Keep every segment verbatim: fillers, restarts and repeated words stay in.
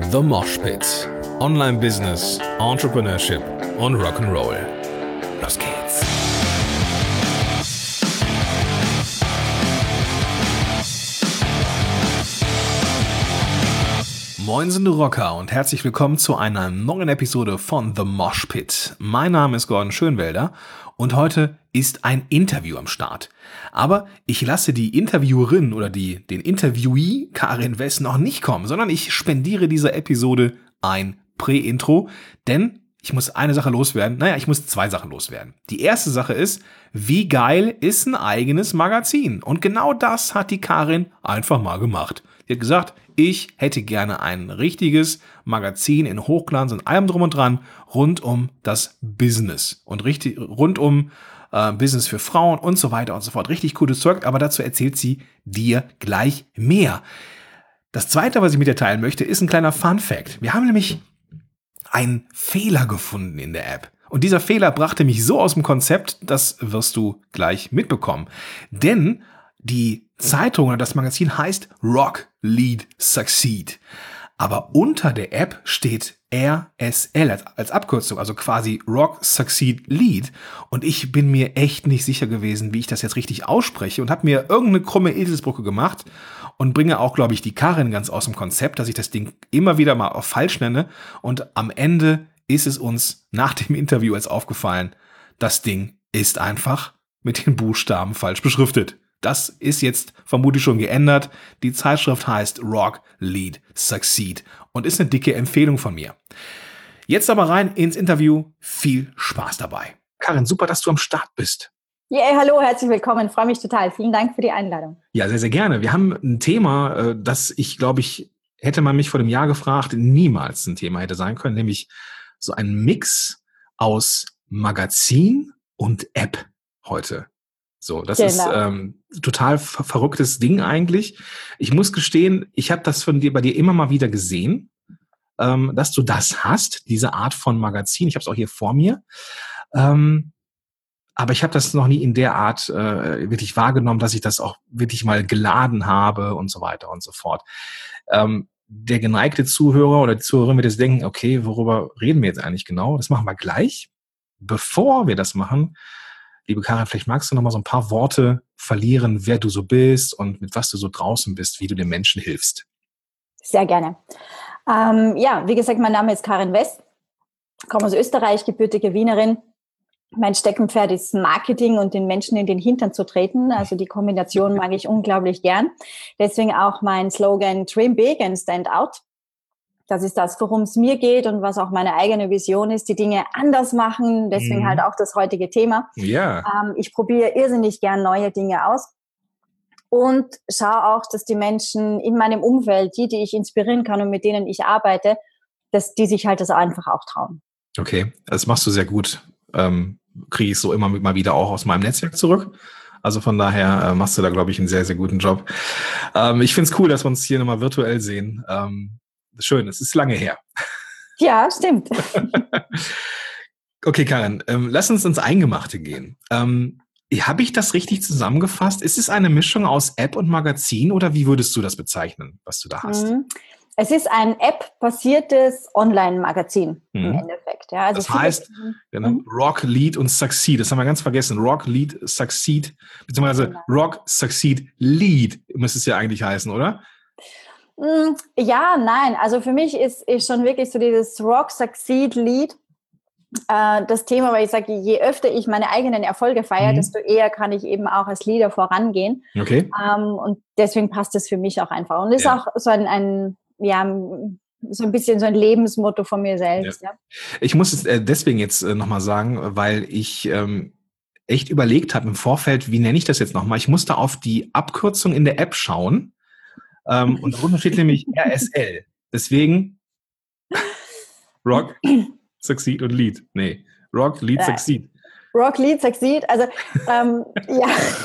The Mosh Pit. Online Business, Entrepreneurship und Rock'n'Roll. Los geht's. Moinsen du Rocker und herzlich willkommen zu einer neuen Episode von The Mosh Pit. Mein Name ist Gordon Schönwelder und heute ist ein Interview am Start. Aber ich lasse die Interviewerin oder die, den Interviewee Karin Wess noch nicht kommen, sondern ich spendiere dieser Episode ein Prä-Intro, denn ich muss eine Sache loswerden. Naja, ich muss zwei Sachen loswerden. Die erste Sache ist, wie geil ist ein eigenes Magazin? Und genau das hat die Karin einfach mal gemacht. Sie hat gesagt, ich hätte gerne ein richtiges Magazin in Hochglanz und allem drum und dran rund um das Business und richtig rund um äh, Business für Frauen und so weiter und so fort. Richtig cooles Zeug, aber dazu erzählt sie dir gleich mehr. Das Zweite, was ich mit dir teilen möchte, ist ein kleiner Fun-Fact. Wir haben nämlich einen Fehler gefunden in der App. Und dieser Fehler brachte mich so aus dem Konzept, das wirst du gleich mitbekommen. Denn die Zeitung oder das Magazin heißt Rock, Lead, Succeed. Aber unter der App steht R S L als, als Abkürzung, also quasi Rock, Succeed, Lead. Und ich bin mir echt nicht sicher gewesen, wie ich das jetzt richtig ausspreche und habe mir irgendeine krumme Eselsbrücke gemacht und bringe auch, glaube ich, die Karin ganz aus dem Konzept, dass ich das Ding immer wieder mal auf falsch nenne. Und am Ende ist es uns nach dem Interview als aufgefallen, das Ding ist einfach mit den Buchstaben falsch beschriftet. Das ist jetzt vermutlich schon geändert. Die Zeitschrift heißt Rock, Lead, Succeed und ist eine dicke Empfehlung von mir. Jetzt aber rein ins Interview. Viel Spaß dabei. Karin, super, dass du am Start bist. Ja, yeah, hallo, herzlich willkommen. Freue mich total. Vielen Dank für die Einladung. Ja, sehr, sehr gerne. Wir haben ein Thema, das ich, glaube ich, hätte man mich vor dem Jahr gefragt, niemals ein Thema hätte sein können, nämlich so ein Mix aus Magazin und App heute. So, das genau. ist ähm, total ver- verrücktes Ding eigentlich. Ich muss gestehen, ich habe das von dir bei dir immer mal wieder gesehen, ähm, dass du das hast, diese Art von Magazin. Ich habe es auch hier vor mir. Ähm, aber ich habe das noch nie in der Art äh, wirklich wahrgenommen, dass ich das auch wirklich mal geladen habe und so weiter und so fort. Ähm, der geneigte Zuhörer oder die Zuhörerin wird jetzt denken, okay, worüber reden wir jetzt eigentlich genau? Das machen wir gleich. Bevor wir das machen, liebe Karin, vielleicht magst du noch mal so ein paar Worte verlieren, wer du so bist und mit was du so draußen bist, wie du den Menschen hilfst. Sehr gerne. Ähm, ja, wie gesagt, mein Name ist Karin Wess, komme aus Österreich, gebürtige Wienerin. Mein Steckenpferd ist Marketing und den Menschen in den Hintern zu treten. Also die Kombination mag ich unglaublich gern. Deswegen auch mein Slogan Dream Big and Stand Out. Das ist das, worum es mir geht und was auch meine eigene Vision ist, die Dinge anders machen. Deswegen mhm. halt auch das heutige Thema. Ja. Ähm, ich probiere irrsinnig gern neue Dinge aus und schaue auch, dass die Menschen in meinem Umfeld, die, die ich inspirieren kann und mit denen ich arbeite, dass die sich halt das einfach auch trauen. Okay, das machst du sehr gut. Ähm, kriege ich so immer mal wieder auch aus meinem Netzwerk zurück. Also von daher äh, machst du da, glaube ich, einen sehr, sehr guten Job. Ähm, ich finde es cool, dass wir uns hier nochmal virtuell sehen. Ähm, Schön, es ist lange her. Ja, stimmt. Okay, Karin, ähm, lass uns ins Eingemachte gehen. Ähm, habe ich das richtig zusammengefasst? Ist es eine Mischung aus App und Magazin oder wie würdest du das bezeichnen, was du da hast? Es ist ein App-basiertes Online-Magazin mhm. im Endeffekt. Ja, also das heißt, genau, mhm. Rock, Lead und Succeed. Das haben wir ganz vergessen. Rock, Lead, Succeed, beziehungsweise genau. Rock, Succeed, Lead müsste es ja eigentlich heißen, oder? Ja, nein. Also für mich ist, ist schon wirklich so dieses Rock, Succeed, Lead äh, das Thema, weil ich sage, je öfter ich meine eigenen Erfolge feiere, mhm. desto eher kann ich eben auch als Leader vorangehen. Okay. Ähm, und deswegen passt es für mich auch einfach. Und ist ja. auch so ein, ein, ja, so ein bisschen so ein Lebensmotto von mir selbst. Ja. Ja. Ich muss es äh, deswegen jetzt äh, nochmal sagen, weil ich ähm, echt überlegt habe im Vorfeld, wie nenne ich das jetzt nochmal? Ich musste auf die Abkürzung in der App schauen. Um, und darunter steht nämlich R S L. Deswegen Rock, Succeed und Lead. Nee, Rock, Lead, Succeed. Rock, Lead, Succeed. Also, ähm, ja.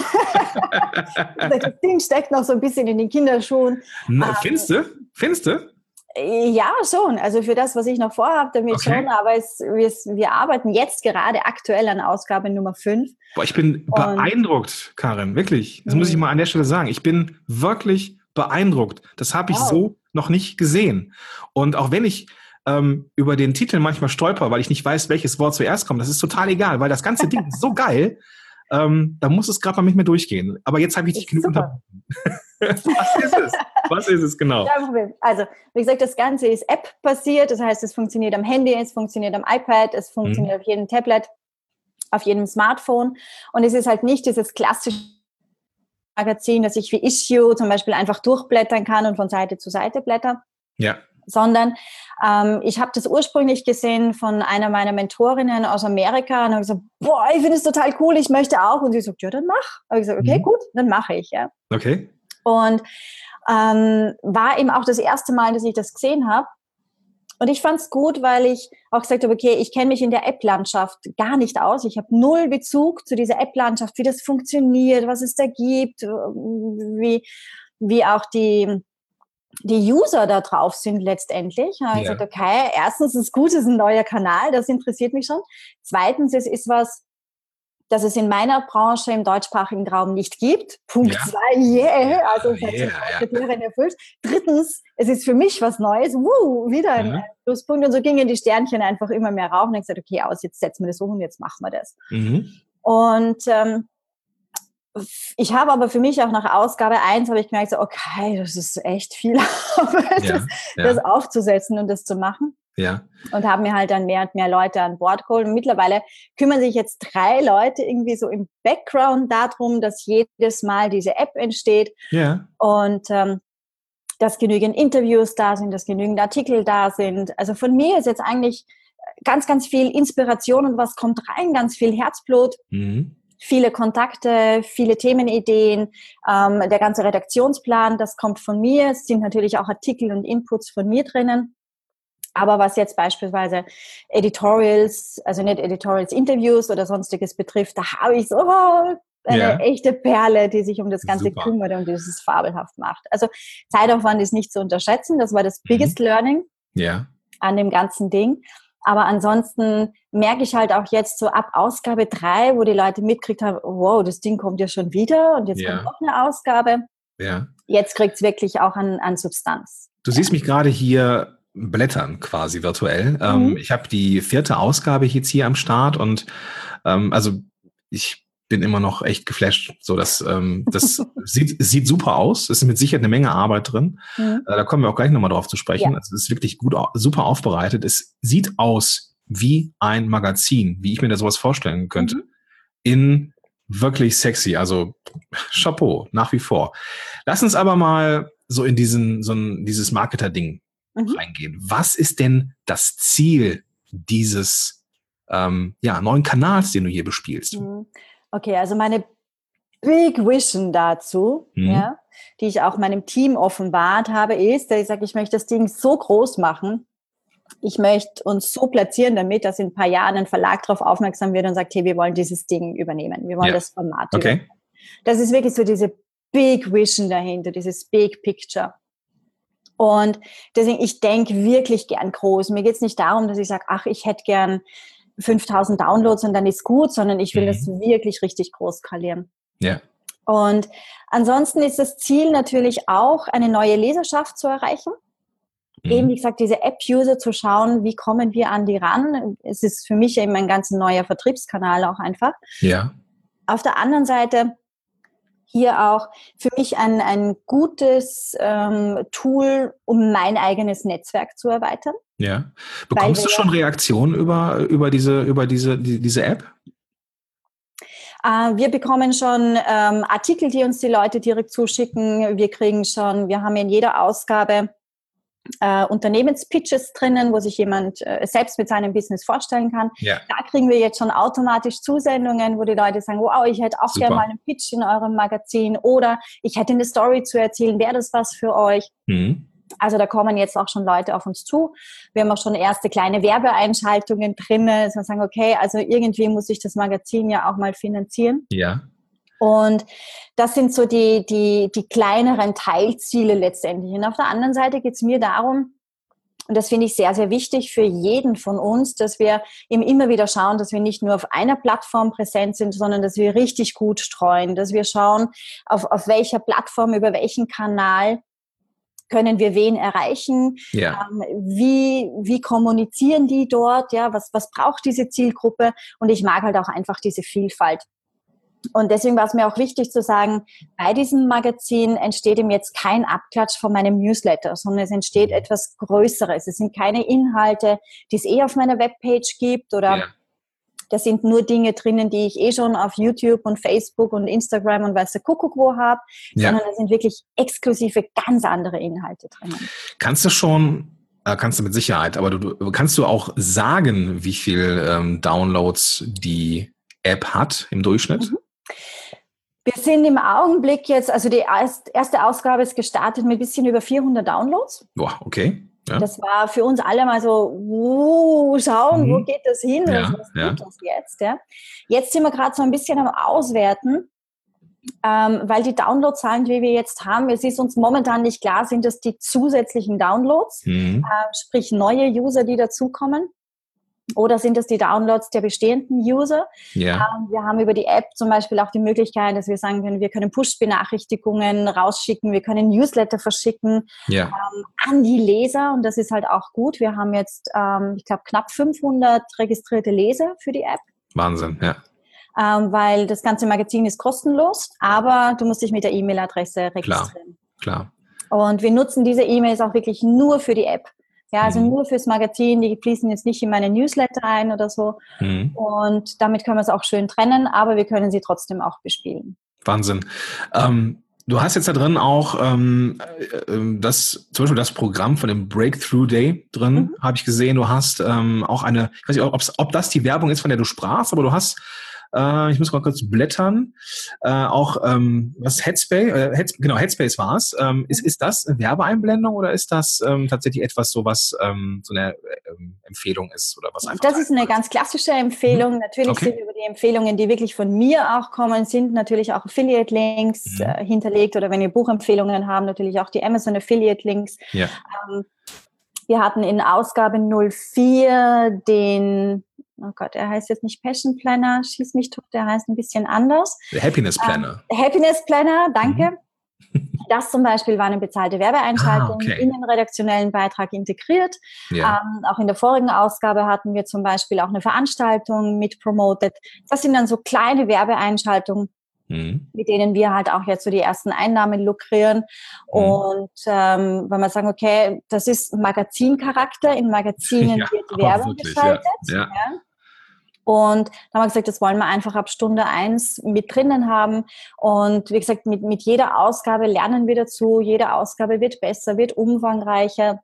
Das Ding steckt noch so ein bisschen in den Kinderschuhen. Na, ähm, findest du? Findest du? Ja, schon. Also für das, was ich noch vorhabe, damit okay. schon. Aber es, wir, wir arbeiten jetzt gerade aktuell an Ausgabe Nummer fünf. Boah, ich bin und beeindruckt, Karin. Wirklich. Das muss ich mal an der Stelle sagen. Ich bin wirklich beeindruckt. Das habe ich wow. so noch nicht gesehen. Und auch wenn ich ähm, über den Titel manchmal stolper, weil ich nicht weiß, welches Wort zuerst kommt, das ist total egal, weil das ganze Ding ist so geil, ähm, da muss es gerade mal mit mir durchgehen. Aber jetzt habe ich dich genug unterbrochen. Was ist es? Was ist es genau? Kein Problem. Also, wie gesagt, das Ganze ist App-basiert, das heißt, es funktioniert am Handy, es funktioniert am iPad, es funktioniert mhm. auf jedem Tablet, auf jedem Smartphone. Und es ist halt nicht dieses klassische Magazin, dass ich wie Issue zum Beispiel einfach durchblättern kann und von Seite zu Seite blätter. Ja. Sondern ähm, ich habe das ursprünglich gesehen von einer meiner Mentorinnen aus Amerika und habe gesagt, boah, ich finde es total cool, ich möchte auch. Und sie sagt, ja, dann mach. Habe ich gesagt, okay, mhm. gut, dann mache ich. Ja. Okay. Und ähm, war eben auch das erste Mal, dass ich das gesehen habe. Und ich fand es gut, weil ich auch gesagt habe, okay, ich kenne mich in der App-Landschaft gar nicht aus. Ich habe null Bezug zu dieser App-Landschaft, wie das funktioniert, was es da gibt, wie, wie auch die, die User da drauf sind letztendlich. Da habe ich ja. gesagt, okay, erstens ist es gut, es ist ein neuer Kanal, das interessiert mich schon. Zweitens, es ist was, das es in meiner Branche im deutschsprachigen Raum nicht gibt. Punkt ja. zwei, yeah, also es hat yeah, sich Kriterien ja. erfüllt. Drittens, es ist für mich was Neues, Woo, wieder ein mhm. Pluspunkt. Und so gingen die Sternchen einfach immer mehr rauf und ich gesagt, okay, aus, jetzt setzen wir das um und jetzt machen wir das. Mhm. Und ähm, ich habe aber für mich auch nach Ausgabe eins habe ich gemerkt, so, okay, das ist echt viel Arbeit, ja. das, ja. das aufzusetzen und das zu machen. Ja. Und haben mir halt dann mehr und mehr Leute an Bord geholt. Und mittlerweile kümmern sich jetzt drei Leute irgendwie so im Background darum, dass jedes Mal diese App entsteht. Ja. Und ähm, dass genügend Interviews da sind, dass genügend Artikel da sind. Also von mir ist jetzt eigentlich ganz, ganz viel Inspiration und was kommt rein, ganz viel Herzblut. Mhm. Viele Kontakte, viele Themenideen, ähm, der ganze Redaktionsplan, das kommt von mir. Es sind natürlich auch Artikel und Inputs von mir drinnen. Aber was jetzt beispielsweise Editorials, also nicht Editorials, Interviews oder Sonstiges betrifft, da habe ich so oh, eine ja. echte Perle, die sich um das Ganze Super. kümmert und dieses fabelhaft macht. Also Zeitaufwand ist nicht zu unterschätzen. Das war das biggest mhm. learning ja. an dem ganzen Ding. Aber ansonsten merke ich halt auch jetzt so ab Ausgabe drei, wo die Leute mitgekriegt haben, wow, das Ding kommt ja schon wieder und jetzt ja. kommt noch eine Ausgabe. Ja. Jetzt kriegt es wirklich auch an, an Substanz. Du siehst mich gerade hier blättern quasi virtuell. Mhm. Ähm, ich habe die vierte Ausgabe jetzt hier am Start und ähm, also ich bin immer noch echt geflasht. So, das, ähm, das sieht, sieht super aus. Es ist mit Sicherheit eine Menge Arbeit drin. Mhm. Äh, da kommen wir auch gleich nochmal drauf zu sprechen. Ja. Also es ist wirklich gut, super aufbereitet. Es sieht aus wie ein Magazin, wie ich mir da sowas vorstellen könnte. Mhm. In wirklich sexy. Also Chapeau, nach wie vor. Lass uns aber mal so in diesen, so ein, dieses Marketer-Ding mhm. reingehen. Was ist denn das Ziel dieses ähm, ja, neuen Kanals, den du hier bespielst? Okay, also meine Big Vision dazu, mhm. ja, die ich auch meinem Team offenbart habe, ist, dass ich sage, ich möchte das Ding so groß machen, ich möchte uns so platzieren damit, dass in ein paar Jahren ein Verlag darauf aufmerksam wird und sagt, hey, wir wollen dieses Ding übernehmen, wir wollen ja. das Format okay. übernehmen. Das ist wirklich so diese Big Vision dahinter, dieses Big Picture. Und deswegen, ich denke wirklich gern groß. Mir geht es nicht darum, dass ich sage, ach, ich hätte gern fünftausend Downloads und dann ist gut, sondern ich will mhm. das wirklich richtig groß skalieren. Ja. Und ansonsten ist das Ziel natürlich auch, eine neue Leserschaft zu erreichen. Mhm. Eben, wie gesagt, diese App-User zu schauen, wie kommen wir an die ran. Es ist für mich eben ein ganz neuer Vertriebskanal auch einfach. Ja. Auf der anderen Seite hier auch für mich ein, ein gutes ähm, Tool, um mein eigenes Netzwerk zu erweitern. Ja. Bekommst du schon Reaktionen über, über, diese, über diese, die, diese App? Äh, wir bekommen schon ähm, Artikel, die uns die Leute direkt zuschicken. Wir kriegen schon, wir haben in jeder Ausgabe äh, Unternehmenspitches drinnen, wo sich jemand äh, selbst mit seinem Business vorstellen kann. Ja. Da kriegen wir jetzt schon automatisch Zusendungen, wo die Leute sagen, wow, ich hätte auch gerne mal einen Pitch in eurem Magazin oder ich hätte eine Story zu erzählen, wäre das was für euch? Mhm. Also da kommen jetzt auch schon Leute auf uns zu. Wir haben auch schon erste kleine Werbeeinschaltungen drin, dass wir sagen, okay, also irgendwie muss ich das Magazin ja auch mal finanzieren. Ja. Und das sind so die, die, die kleineren Teilziele letztendlich. Und auf der anderen Seite geht es mir darum, und das finde ich sehr, sehr wichtig für jeden von uns, dass wir eben immer wieder schauen, dass wir nicht nur auf einer Plattform präsent sind, sondern dass wir richtig gut streuen, dass wir schauen, auf, auf welcher Plattform, über welchen Kanal können wir wen erreichen? Ja. Ähm, wie, wie kommunizieren die dort? Ja, was, was braucht diese Zielgruppe? Und ich mag halt auch einfach diese Vielfalt. Und deswegen war es mir auch wichtig zu sagen, bei diesem Magazin entsteht ihm jetzt kein Abklatsch von meinem Newsletter, sondern es entsteht etwas Größeres. Es sind keine Inhalte, die es eh auf meiner Webpage gibt oder Ja. da sind nur Dinge drinnen, die ich eh schon auf YouTube und Facebook und Instagram und weiß der Kuckuck wo habe, Ja. sondern da sind wirklich exklusive, ganz andere Inhalte drinnen. Kannst du schon, äh, kannst du mit Sicherheit, aber du, du kannst du auch sagen, wie viel ähm, Downloads die App hat im Durchschnitt? Mhm. Wir sind im Augenblick jetzt, also die erste Ausgabe ist gestartet mit ein bisschen über vierhundert Downloads. Boah, okay. Ja. Das war für uns alle mal so, uh, schauen, mhm. wo geht das hin? Ja, was was ja. tut das jetzt? Ja? Jetzt sind wir gerade so ein bisschen am Auswerten, ähm, weil die Downloadzahlen, die wir jetzt haben, es ist uns momentan nicht klar, sind das die zusätzlichen Downloads, Mhm. äh, sprich neue User, die dazukommen. Oder sind das die Downloads der bestehenden User? Ja. Ähm, wir haben über die App zum Beispiel auch die Möglichkeit, dass wir sagen können, wir können Push-Benachrichtigungen rausschicken, wir können Newsletter verschicken Ja. ähm, an die Leser. Und das ist halt auch gut. Wir haben jetzt, ähm, ich glaube, knapp fünfhundert registrierte Leser für die App. Wahnsinn, ja. Ähm, weil das ganze Magazin ist kostenlos, aber du musst dich mit der E-Mail-Adresse registrieren. Klar, klar. Und wir nutzen diese E-Mails auch wirklich nur für die App. Ja, also Mhm. nur fürs Magazin, die fließen jetzt nicht in meine Newsletter ein oder so. Mhm. Und damit können wir es auch schön trennen, aber wir können sie trotzdem auch bespielen. Wahnsinn. Ähm, du hast jetzt da drin auch ähm, äh, das, zum Beispiel das Programm von dem Breakthrough Day drin, Mhm. habe ich gesehen. Du hast ähm, auch eine, ich weiß nicht, ob's, ob das die Werbung ist, von der du sprachst, aber du hast, äh, ich muss mal kurz blättern, äh, auch ähm, was Headspace, äh, Heads, genau, Headspace war es. Ähm, ist, ist das eine Werbeeinblendung oder ist das ähm, tatsächlich etwas, so was ähm, so eine ähm, Empfehlung ist oder was einfach? Das ist eine ganz klassische Empfehlung. Mhm. Natürlich Okay. sind über die Empfehlungen, die wirklich von mir auch kommen, sind natürlich auch Affiliate-Links Mhm. äh, hinterlegt oder wenn wir Buchempfehlungen haben, natürlich auch die Amazon Affiliate-Links. Ja. Ähm, wir hatten in Ausgabe null vier den, oh Gott, er heißt jetzt nicht Passion Planner, schieß mich tot, der heißt ein bisschen anders. Der Happiness Planner. Ähm, Happiness Planner, danke. Mhm. Das zum Beispiel war eine bezahlte Werbeeinschaltung Ah, okay. in den redaktionellen Beitrag integriert. Ja. Ähm, auch in der vorigen Ausgabe hatten wir zum Beispiel auch eine Veranstaltung mit promoted. Das sind dann so kleine Werbeeinschaltungen, Mhm. mit denen wir halt auch jetzt so die ersten Einnahmen lukrieren. Mhm. Und ähm, wenn wir sagen, okay, das ist Magazincharakter, in Magazinen Ja, wird aber Werbung wirklich, geschaltet. ja, ja. Ja. Und da haben wir gesagt, das wollen wir einfach ab Stunde eins mit drinnen haben. Und wie gesagt, mit, mit jeder Ausgabe lernen wir dazu. Jede Ausgabe wird besser, wird umfangreicher.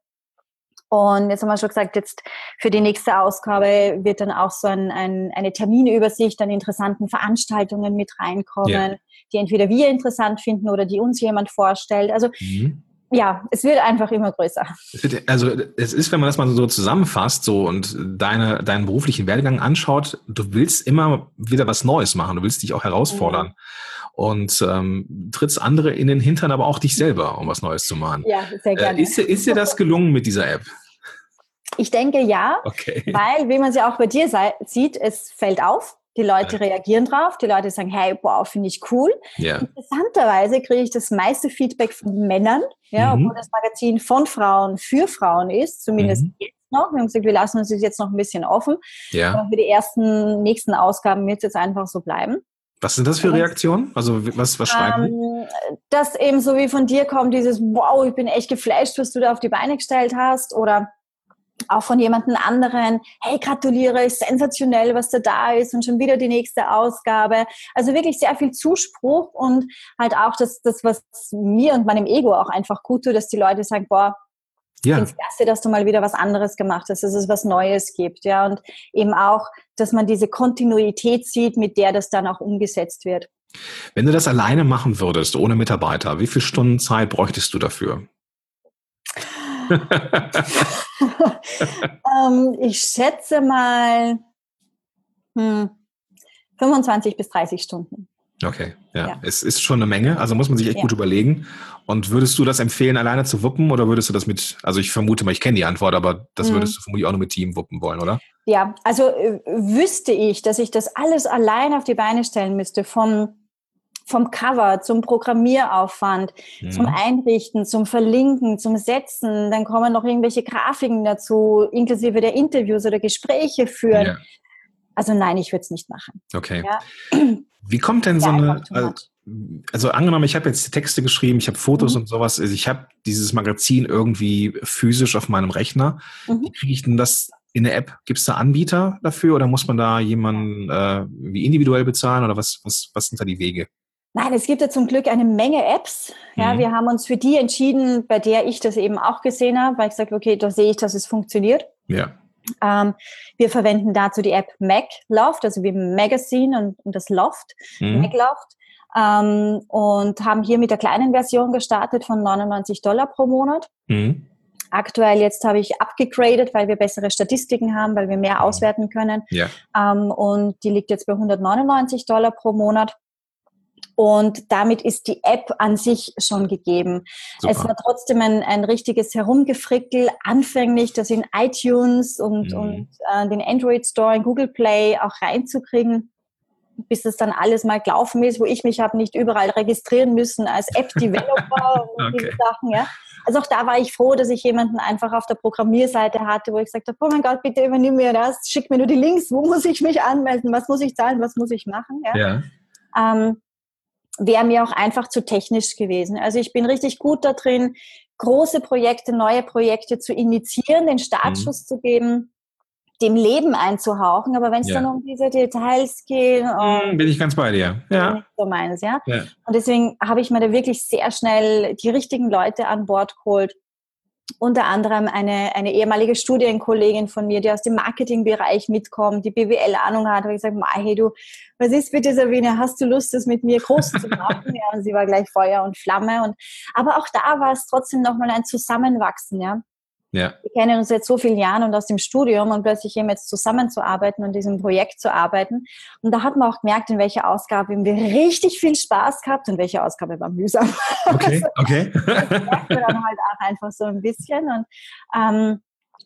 Und jetzt haben wir schon gesagt, jetzt für die nächste Ausgabe wird dann auch so ein, ein, eine Terminübersicht an interessanten Veranstaltungen mit reinkommen, Ja. die entweder wir interessant finden oder die uns jemand vorstellt. Also Mhm. ja, es wird einfach immer größer. Es wird, also es ist, wenn man das mal so zusammenfasst so und deine, deinen beruflichen Werdegang anschaut, du willst immer wieder was Neues machen, du willst dich auch herausfordern Mhm. und ähm, trittst andere in den Hintern, aber auch dich selber, um was Neues zu machen. Ja, sehr gerne. Äh, ist, dir- ist dir das gelungen mit dieser App? Ich denke ja, Okay. weil, wie man sie auch bei dir sei, sieht, es fällt auf. Die Leute Ja. reagieren drauf, die Leute sagen, hey, wow, finde ich cool. Ja. Interessanterweise kriege ich das meiste Feedback von Männern, ja, Mhm. obwohl das Magazin von Frauen für Frauen ist, zumindest Mhm. jetzt noch. Wir haben gesagt, wir lassen uns das jetzt noch ein bisschen offen. Ja. Aber für die ersten, nächsten Ausgaben wird es jetzt einfach so bleiben. Was sind das für Reaktionen? Also was, was schreiben die? Ähm, dass eben so wie von dir kommt, dieses, wow, ich bin echt geflasht, was du da auf die Beine gestellt hast, oder auch von jemandem anderen, hey, gratuliere, ist sensationell, was da da ist und schon wieder die nächste Ausgabe. Also wirklich sehr viel Zuspruch und halt auch das, das was mir und meinem Ego auch einfach gut tut, dass die Leute sagen, boah, ich Ja. finde es klasse, dass du mal wieder was anderes gemacht hast, dass es was Neues gibt. Ja, und eben auch, dass man diese Kontinuität sieht, mit der das dann auch umgesetzt wird. Wenn du das alleine machen würdest, ohne Mitarbeiter, wie viele Stunden Zeit bräuchtest du dafür? ähm, ich schätze mal hm, fünfundzwanzig bis dreißig Stunden. Okay, ja. Ja. Es ist schon eine Menge, also muss man sich echt Ja. gut überlegen. Und würdest du das empfehlen, alleine zu wuppen oder würdest du das mit, also ich vermute mal, ich kenne die Antwort, aber das Mhm. würdest du vermutlich auch nur mit Team wuppen wollen, oder? Ja, also äh, wüsste ich, dass ich das alles allein auf die Beine stellen müsste, vom vom Cover zum Programmieraufwand, mhm. zum Einrichten, zum Verlinken, zum Setzen. Dann kommen noch irgendwelche Grafiken dazu, inklusive der Interviews oder Gespräche führen. Ja. Also nein, ich würde es nicht machen. Okay. Ja. Wie kommt denn so eine, also, also angenommen, ich habe jetzt Texte geschrieben, ich habe Fotos mhm. und sowas, also ich habe dieses Magazin irgendwie physisch auf meinem Rechner. Mhm. Wie kriege ich denn das in der App? Gibt es da Anbieter dafür oder muss man da jemanden äh, wie individuell bezahlen oder was, was, was sind da die Wege? Nein, es gibt ja zum Glück eine Menge Apps. Ja, mhm. wir haben uns für die entschieden, bei der ich das eben auch gesehen habe, weil ich gesagt habe, okay, da sehe ich, dass es funktioniert. Ja. Ähm, wir verwenden dazu die App MacLoft, also wie Magazine und, und das Loft, mhm. MacLoft, ähm, und haben hier mit der kleinen Version gestartet von neunundneunzig Dollar pro Monat. Mhm. Aktuell jetzt habe ich abgegradet, weil wir bessere Statistiken haben, weil wir mehr mhm. auswerten können. Ja. Ähm, und die liegt jetzt bei hundertneunundneunzig Dollar pro Monat. Und damit ist die App an sich schon gegeben. Super. Es war trotzdem ein, ein richtiges Herumgefrickel, anfänglich das in iTunes und, mhm. und äh, den Android Store, in Google Play auch reinzukriegen, bis das dann alles mal gelaufen ist, wo ich mich habe nicht überall registrieren müssen als App-Developer und okay. diese Sachen. Ja. Also auch da war ich froh, dass ich jemanden einfach auf der Programmierseite hatte, wo ich gesagt habe, oh mein Gott, bitte übernimm mir das, schick mir nur die Links, wo muss ich mich anmelden, was muss ich zahlen, was muss ich machen. Ja. Ja. Ähm, wäre mir auch einfach zu technisch gewesen. Also ich bin richtig gut da drin, große Projekte, neue Projekte zu initiieren, den Startschuss mhm. zu geben, dem Leben einzuhauchen. Aber wenn es ja. dann um diese Details geht, mhm, bin ich ganz bei dir. Ja. Nicht so meins, ja? ja. Und deswegen habe ich mir da wirklich sehr schnell die richtigen Leute an Bord geholt. Unter anderem eine, eine ehemalige Studienkollegin von mir, die aus dem Marketingbereich mitkommt, die B W L-Ahnung hat, habe ich gesagt, hey du, was ist bitte, Sabine, hast du Lust, das mit mir groß zu machen? Ja, und sie war gleich Feuer und Flamme. Und, aber auch da war es trotzdem nochmal ein Zusammenwachsen, ja. Ja. Wir kennen uns seit so vielen Jahren und aus dem Studium und plötzlich eben jetzt zusammenzuarbeiten und diesem Projekt zu arbeiten. Und da hat man auch gemerkt, in welcher Ausgabe haben wir richtig viel Spaß gehabt und welche Ausgabe war mühsam. Okay, okay. Das merkt man dann halt auch einfach so ein bisschen. Und ähm,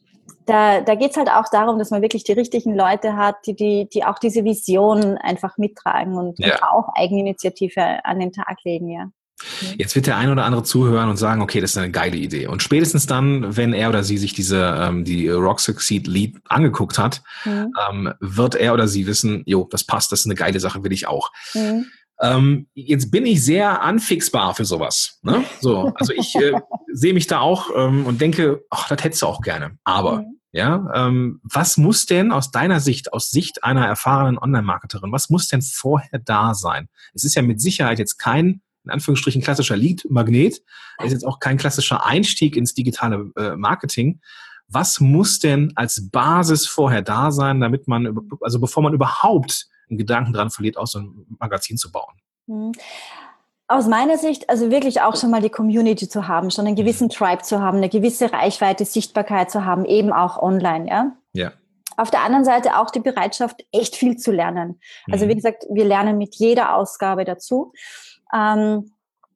da, da geht es halt auch darum, dass man wirklich die richtigen Leute hat, die, die, die auch diese Vision einfach mittragen und, ja. und auch Eigeninitiative an den Tag legen, ja. Jetzt wird der ein oder andere zuhören und sagen, okay, das ist eine geile Idee. Und spätestens dann, wenn er oder sie sich diese ähm, die Rock Succeed Lead angeguckt hat, mhm. ähm, wird er oder sie wissen, jo, das passt, das ist eine geile Sache, will ich auch. Mhm. Ähm, jetzt bin ich sehr anfixbar für sowas. Ne? So, also ich äh, sehe mich da auch ähm, und denke, ach, das hättest du auch gerne. Aber mhm. ja, ähm, was muss denn aus deiner Sicht, aus Sicht einer erfahrenen Online-Marketerin, was muss denn vorher da sein? Es ist ja mit Sicherheit jetzt kein in Anführungsstrichen klassischer Lead-Magnet, ist jetzt auch kein klassischer Einstieg ins digitale äh, Marketing. Was muss denn als Basis vorher da sein, damit man, also bevor man überhaupt einen Gedanken dran verliert, auch so ein Magazin zu bauen? Aus meiner Sicht, also wirklich auch schon mal die Community zu haben, schon einen gewissen Tribe zu haben, eine gewisse Reichweite, Sichtbarkeit zu haben, eben auch online, ja? Ja. Auf der anderen Seite auch die Bereitschaft, echt viel zu lernen. Also wie gesagt, wir lernen mit jeder Ausgabe dazu. Ähm,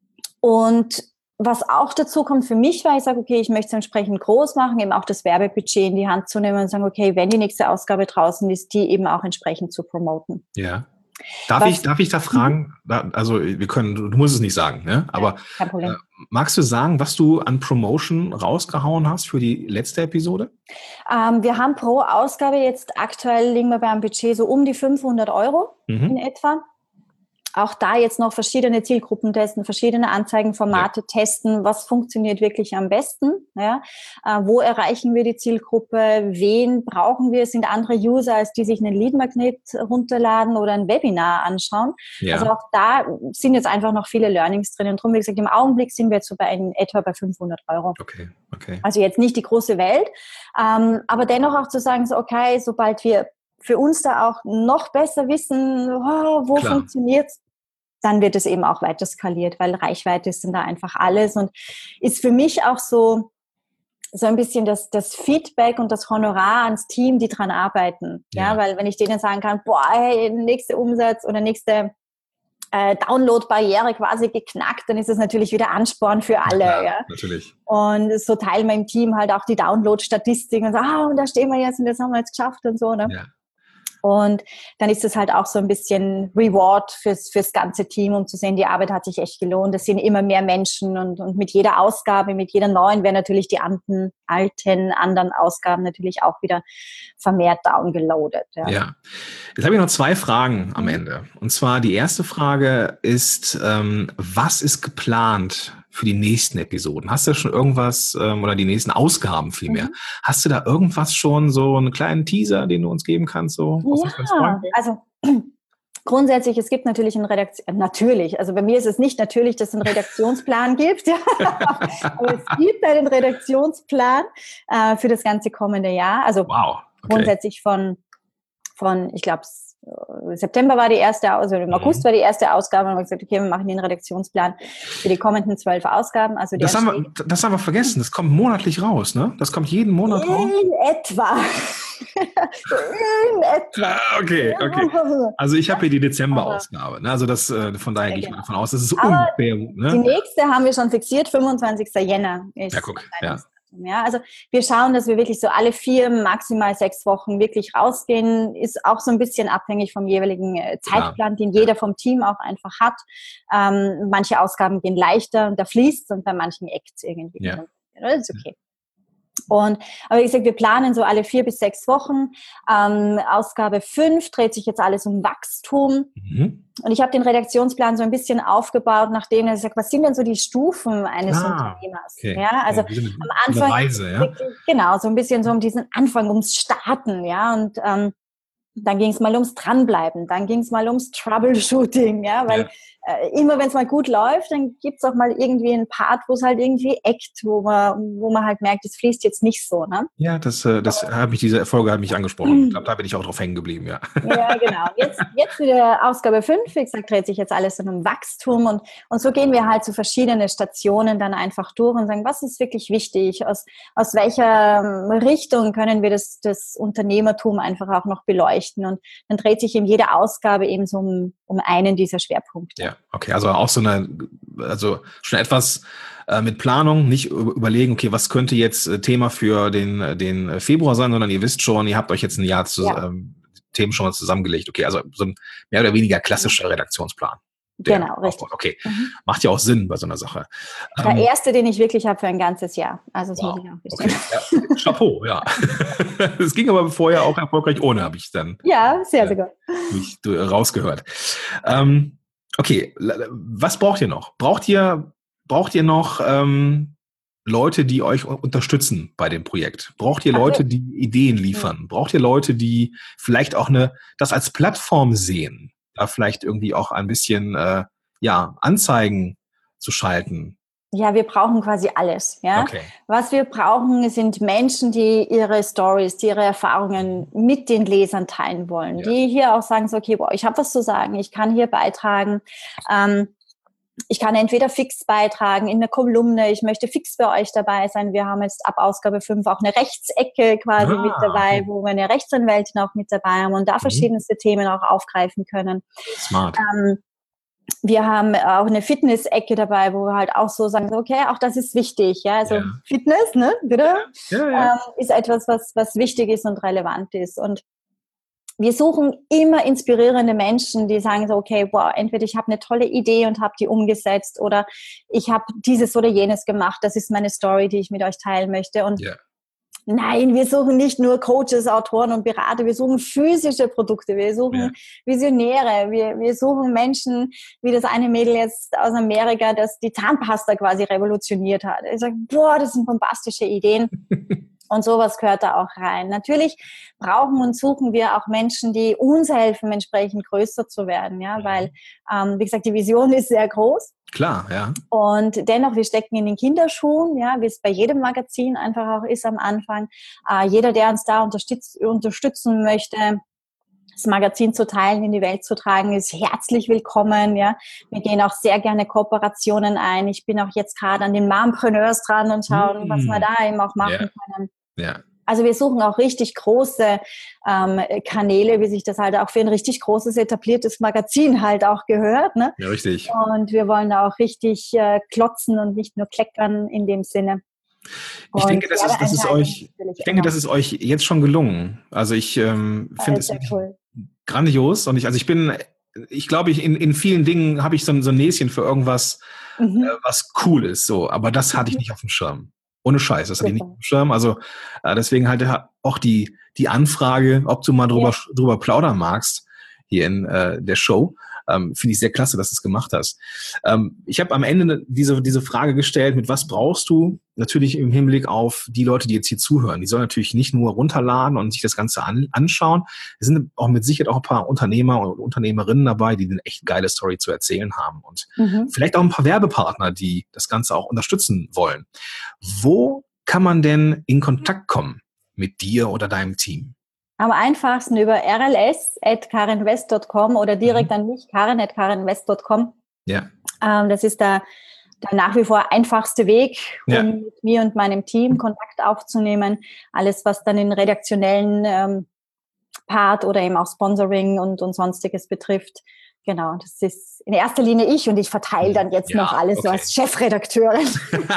und was auch dazu kommt für mich, war, ich sage, okay, ich möchte es entsprechend groß machen, eben auch das Werbebudget in die Hand zu nehmen und sagen, okay, wenn die nächste Ausgabe draußen ist, die eben auch entsprechend zu promoten. Ja. Darf was, ich, darf ich da fragen? Mhm. Also wir können, du musst es nicht sagen, ne? Aber kein Problem. Äh, magst du sagen, was du an Promotion rausgehauen hast für die letzte Episode? Ähm, wir haben pro Ausgabe jetzt aktuell liegen wir beim Budget so um die fünfhundert Euro mhm. in etwa. Auch da jetzt noch verschiedene Zielgruppen testen, verschiedene Anzeigenformate ja. testen, was funktioniert wirklich am besten, ja? Äh, wo erreichen wir die Zielgruppe, wen brauchen wir, sind andere User, als die sich einen Lead-Magnet runterladen oder ein Webinar anschauen. Ja. Also auch da sind jetzt einfach noch viele Learnings drin. Und darum, wie gesagt, im Augenblick sind wir jetzt so bei in etwa bei fünfhundert Euro. Okay, okay. Also jetzt nicht die große Welt, ähm, aber dennoch auch zu sagen, so okay, sobald wir für uns da auch noch besser wissen, oh, wo funktioniert es, dann wird es eben auch weiter skaliert, weil Reichweite ist dann da einfach alles und ist für mich auch so, so ein bisschen das, das Feedback und das Honorar ans Team, die dran arbeiten. Ja, ja, weil wenn ich denen sagen kann, boah, hey, nächste Umsatz oder nächste äh, Download-Barriere quasi geknackt, dann ist das natürlich wieder Ansporn für alle. Ja, ja. Natürlich. Und so teilen wir im Team halt auch die Download-Statistiken und so, ah, und da stehen wir jetzt und das haben wir jetzt geschafft und so, ne? Ja. Und dann ist es halt auch so ein bisschen Reward fürs, fürs ganze Team, um zu sehen, die Arbeit hat sich echt gelohnt. Es sind immer mehr Menschen und, und mit jeder Ausgabe, mit jeder neuen werden natürlich die alten, alten anderen Ausgaben natürlich auch wieder vermehrt downgeloadet. Ja. Ja. Jetzt habe ich noch zwei Fragen am Ende. Und zwar die erste Frage ist, ähm, was ist geplant für die nächsten Episoden? Hast du schon irgendwas, ähm, oder die nächsten Ausgaben vielmehr? Mhm. Hast du da irgendwas schon, so einen kleinen Teaser, den du uns geben kannst? So, ja, also grundsätzlich, es gibt natürlich einen Redaktion, natürlich, also bei mir ist es nicht natürlich, dass es einen Redaktionsplan gibt, aber es gibt einen Redaktionsplan äh, für das ganze kommende Jahr. Also wow. Okay. Grundsätzlich von, von ich glaube, September war die erste, also im August mhm. war die erste Ausgabe und wir haben gesagt, okay, wir machen den Redaktionsplan für die kommenden zwölf Ausgaben. Also das, haben wir, das haben wir vergessen, das kommt monatlich raus, ne? Das kommt jeden Monat in raus? In etwa. in etwa. Ah, okay, okay. Also ich habe hier die Dezember-Ausgabe, ne? Also das, von daher gehe ich mal davon aus, das ist so ungefähr. Ne? Die nächste haben wir schon fixiert, fünfundzwanzigster Jänner. Ist ja, guck, ja. Ja, also wir schauen, dass wir wirklich so alle vier, maximal sechs Wochen wirklich rausgehen. Ist auch so ein bisschen abhängig vom jeweiligen Zeitplan, den jeder vom Team auch einfach hat. Ähm, manche Ausgaben gehen leichter und da fließt und bei manchen eckt es irgendwie. Ja. Das ist okay. Und, aber wie gesagt, wir planen so alle vier bis sechs Wochen. Ähm, Ausgabe fünf dreht sich jetzt alles um Wachstum. Mhm. Und ich habe den Redaktionsplan so ein bisschen aufgebaut, nachdem er sagt, was sind denn so die Stufen eines ah, Unternehmers? Okay. Ja, also ja, am Anfang, Reise, ja? wirklich, genau, so ein bisschen so um diesen Anfang, ums Starten, ja, und ähm, dann ging es mal ums Dranbleiben, dann ging es mal ums Troubleshooting, ja, weil ja. äh, immer wenn es mal gut läuft, dann gibt es auch mal irgendwie einen Part, wo es halt irgendwie eckt, wo man, wo man halt merkt, es fließt jetzt nicht so, ne? Ja, das, äh, das hat mich, diese Folge hat mich angesprochen. Ich glaube, da bin ich auch drauf hängen geblieben, ja. Ja, genau. Jetzt, jetzt mit der Ausgabe fünf, wie gesagt, dreht sich jetzt alles um Wachstum und, und so gehen wir halt zu verschiedenen Stationen dann einfach durch und sagen, was ist wirklich wichtig, aus, aus welcher Richtung können wir das, das Unternehmertum einfach auch noch beleuchten. Und dann dreht sich in jeder Ausgabe eben so um, um einen dieser Schwerpunkte. Ja, okay, also auch so eine, also schon etwas äh, mit Planung, nicht überlegen, okay, was könnte jetzt äh, Thema für den, den Februar sein, sondern ihr wisst schon, ihr habt euch jetzt ein Jahr zu, ja. ähm, Themen schon mal zusammengelegt. Okay, also so ein mehr oder weniger klassischer Redaktionsplan. Genau, richtig. Okay, mhm. Macht ja auch Sinn bei so einer Sache. Der ähm, erste, den ich wirklich habe für ein ganzes Jahr. Also das wow. muss ich auch wissen. Okay. Ja, Chapeau, ja. Es ging aber vorher auch erfolgreich ohne, habe ich dann. Ja, sehr, äh, sehr gut. Durch, durch, rausgehört. Ähm, okay, was braucht ihr noch? Braucht ihr, braucht ihr noch ähm, Leute, die euch unterstützen bei dem Projekt? Braucht ihr Leute, die Ideen liefern? Mhm. Braucht ihr Leute, die vielleicht auch eine das als Plattform sehen? Da vielleicht irgendwie auch ein bisschen äh, ja, Anzeigen zu schalten? Ja, wir brauchen quasi alles. Ja? Okay. Was wir brauchen, sind Menschen, die ihre Stories, die ihre Erfahrungen mit den Lesern teilen wollen. Ja. Die hier auch sagen, so, okay, boah, ich habe was zu sagen, ich kann hier beitragen. Ähm, ich kann entweder fix beitragen in der Kolumne, ich möchte fix bei euch dabei sein. Wir haben jetzt ab Ausgabe fünf auch eine Rechtsecke quasi ah, mit dabei, wo wir eine Rechtsanwältin auch mit dabei haben und da mhm. verschiedenste Themen auch aufgreifen können. Smart. Ähm, wir haben auch eine Fitness-Ecke dabei, wo wir halt auch so sagen, okay, auch das ist wichtig. Ja, also ja. Fitness, ne, bitte, ja, ja. Ähm, ist etwas, was, was wichtig ist und relevant ist. Und wir suchen immer inspirierende Menschen, die sagen so, okay, wow, entweder ich habe eine tolle Idee und habe die umgesetzt oder ich habe dieses oder jenes gemacht. Das ist meine Story, die ich mit euch teilen möchte. Und yeah. nein, wir suchen nicht nur Coaches, Autoren und Berater, wir suchen physische Produkte, wir suchen yeah. Visionäre, wir, wir suchen Menschen, wie das eine Mädel jetzt aus Amerika, das die Zahnpasta quasi revolutioniert hat. Ich sage, boah, das sind bombastische Ideen. Und sowas gehört da auch rein. Natürlich brauchen und suchen wir auch Menschen, die uns helfen, entsprechend größer zu werden, ja, weil, ähm, wie gesagt, die Vision ist sehr groß. Klar, ja. Und dennoch, wir stecken in den Kinderschuhen, ja, wie es bei jedem Magazin einfach auch ist am Anfang. Äh, jeder, der uns da unterstütz- unterstützen möchte, das Magazin zu teilen, in die Welt zu tragen, ist herzlich willkommen, ja. Wir gehen auch sehr gerne Kooperationen ein. Ich bin auch jetzt gerade an den Mompreneurs dran und schauen, mm. was wir da eben auch machen yeah. können. Yeah. Also wir suchen auch richtig große ähm, Kanäle, wie sich das halt auch für ein richtig großes, etabliertes Magazin halt auch gehört, ne? Ja, richtig. Und wir wollen da auch richtig äh, klotzen und nicht nur kleckern in dem Sinne. Ich und denke, das ist, das ist euch, ich denke, das ist euch jetzt schon gelungen. Also ich ähm, finde es, cool. grandios. Und ich, also ich bin, ich glaube, ich in, in vielen Dingen habe ich so, ein- so ein Näschen für irgendwas, Mhm. äh, was cool ist. So, aber das hatte ich nicht auf dem Schirm. Ohne Scheiß, das hatte ich nicht Super. auf dem Schirm. Also äh, deswegen halt ja auch die, die Anfrage, ob du mal drüber, Ja. drüber plaudern magst hier in äh, der Show. Ähm, finde ich sehr klasse, dass du es gemacht hast. Ähm, ich habe am Ende diese, diese Frage gestellt, mit was brauchst du? Natürlich im Hinblick auf die Leute, die jetzt hier zuhören. Die sollen natürlich nicht nur runterladen und sich das Ganze an, anschauen. Es sind auch mit Sicherheit auch ein paar Unternehmer und Unternehmerinnen dabei, die eine echt geile Story zu erzählen haben. Und Mhm. vielleicht auch ein paar Werbepartner, die das Ganze auch unterstützen wollen. Wo kann man denn in Kontakt kommen mit dir oder deinem Team? Am einfachsten über r l s at karinwest punkt com oder direkt Mhm. an mich, karin at karinwest punkt com. Ja, Ähm, das ist der, der nach wie vor einfachste Weg, um Ja. mit mir und meinem Team Kontakt aufzunehmen. Alles, was dann den redaktionellen ähm, Part oder eben auch Sponsoring und, und Sonstiges betrifft. Genau, das ist in erster Linie ich und ich verteile dann jetzt Ja, noch alles so okay. als Chefredakteurin.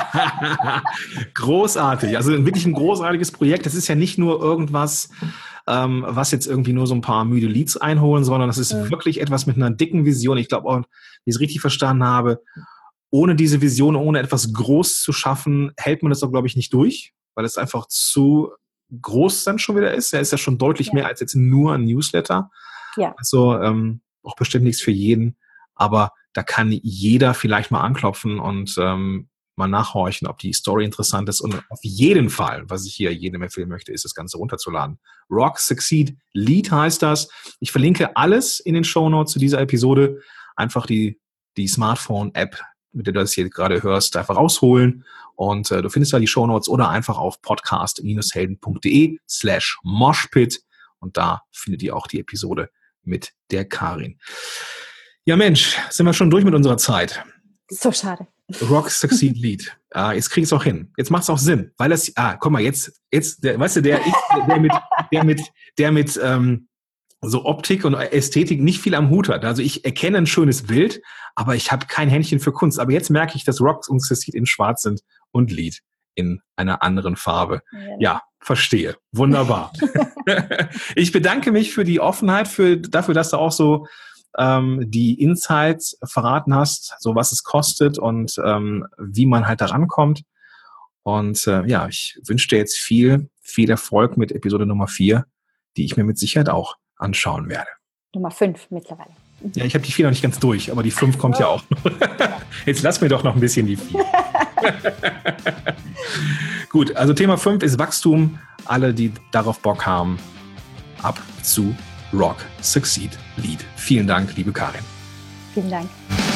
Großartig. Also wirklich ein großartiges Projekt. Das ist ja nicht nur irgendwas, ähm, was jetzt irgendwie nur so ein paar müde Leads einholen, sondern das ist Mhm. wirklich etwas mit einer dicken Vision. Ich glaube auch, wenn ich es richtig verstanden habe, ohne diese Vision, ohne etwas groß zu schaffen, hält man das auch, glaube ich, nicht durch, weil es einfach zu groß dann schon wieder ist. Er ist ja schon deutlich Ja. mehr als jetzt nur ein Newsletter. Ja. Also ähm, auch bestimmt nichts für jeden, aber da kann jeder vielleicht mal anklopfen und ähm, mal nachhorchen, ob die Story interessant ist. Und auf jeden Fall, was ich hier jedem empfehlen möchte, ist das Ganze runterzuladen. Rock, Succeed, Lead heißt das. Ich verlinke alles in den Shownotes zu dieser Episode. Einfach die, die Smartphone-App, mit der du das hier gerade hörst, einfach rausholen. Und äh, du findest da die Shownotes oder einfach auf podcast-helden.de slash moshpit. Und da findet ihr auch die Episode mit der Karin. Ja Mensch, sind wir schon durch mit unserer Zeit. So schade. Rock, Succeed, Lead. Ah, jetzt krieg ich es auch hin. Jetzt macht es auch Sinn, weil das, ah, guck mal, jetzt, jetzt, der, weißt du, der, ich, der mit, der mit, der mit ähm, so Optik und Ästhetik nicht viel am Hut hat. Also ich erkenne ein schönes Bild, aber ich habe kein Händchen für Kunst. Aber jetzt merke ich, dass Rock und Succeed in Schwarz sind und Lead in einer anderen Farbe. Ja, verstehe. Wunderbar. Ich bedanke mich für die Offenheit, für, dafür, dass du auch so ähm, die Insights verraten hast, so was es kostet und ähm, wie man halt da rankommt. Und äh, ja, ich wünsche dir jetzt viel, viel Erfolg mit Episode Nummer vier, die ich mir mit Sicherheit auch anschauen werde. Nummer fünf mittlerweile. Ja, ich habe die vier noch nicht ganz durch, aber die fünf kommt ja auch noch. Jetzt lass mir doch noch ein bisschen die vier. Gut, also Thema fünf ist Wachstum. Alle, die darauf Bock haben, ab zu Rock, Succeed, Lead. Vielen Dank, liebe Karin. Vielen Dank.